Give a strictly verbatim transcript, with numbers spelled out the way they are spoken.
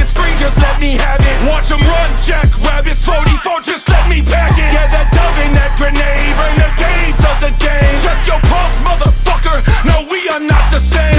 It's green, just let me have it. Watch them run, jack rabbits. Forty-four, just let me pack it. Yeah, that dove and that grenade, renegades of the game. Check your pulse, motherfucker. No, we are not the same.